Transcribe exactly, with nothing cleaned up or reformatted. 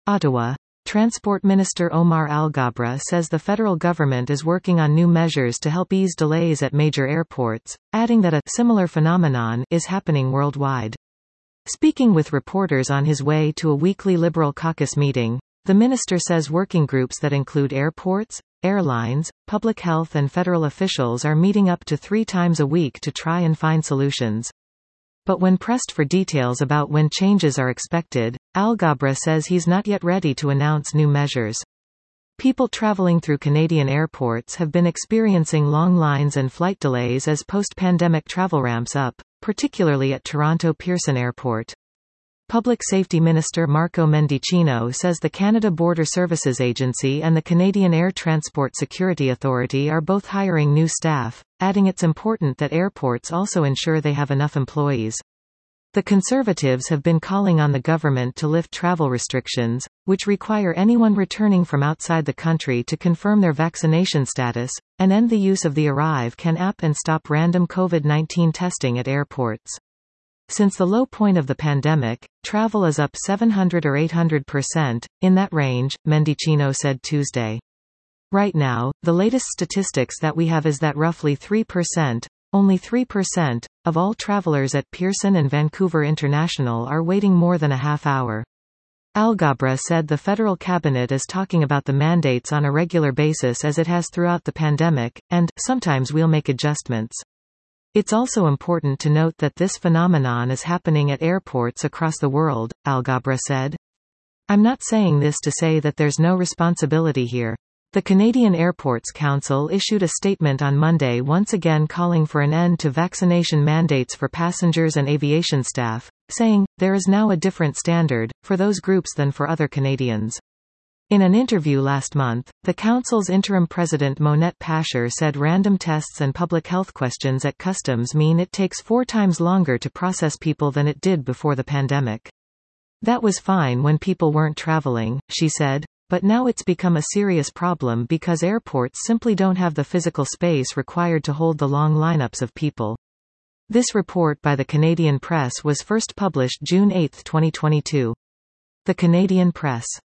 Ottawa. Transport Minister Omar Alghabra says the federal government is working on new measures to help ease delays at major airports, adding that a similar phenomenon is happening worldwide. Speaking with reporters on his way to a weekly Liberal caucus meeting, the minister says working groups that include airports, airlines, public health and federal officials are meeting up to three times a week to try and find solutions. But when pressed for details about when changes are expected, Alghabra says he's not yet ready to announce new measures. People traveling through Canadian airports have been experiencing long lines and flight delays as post-pandemic travel ramps up, particularly at Toronto Pearson Airport. Public Safety Minister Marco Mendicino says the Canada Border Services Agency and the Canadian Air Transport Security Authority are both hiring new staff, adding it's important that airports also ensure they have enough employees. The Conservatives have been calling on the government to lift travel restrictions, which require anyone returning from outside the country to confirm their vaccination status, and end the use of the Arrive Can app and stop random COVID nineteen testing at airports. Since the low point of the pandemic, travel is up seven hundred or eight hundred percent, in that range, Mendicino said Tuesday. Right now, the latest statistics that we have is that roughly three percent, only three percent, of all travelers at Pearson and Vancouver International are waiting more than a half hour. Alghabra said the federal cabinet is talking about the mandates on a regular basis as it has throughout the pandemic, and, sometimes we'll make adjustments. It's also important to note that this phenomenon is happening at airports across the world, Alghabra said. I'm not saying this to say that there's no responsibility here. The Canadian Airports Council issued a statement on Monday once again calling for an end to vaccination mandates for passengers and aviation staff, saying, there is now a different standard, for those groups than for other Canadians. In an interview last month, the Council's interim president Monette Pasher said random tests and public health questions at customs mean it takes four times longer to process people than it did before the pandemic. That was fine when people weren't traveling, she said, but now it's become a serious problem because airports simply don't have the physical space required to hold the long lineups of people. This report by the Canadian Press was first published June eighth twenty twenty-two. The Canadian Press.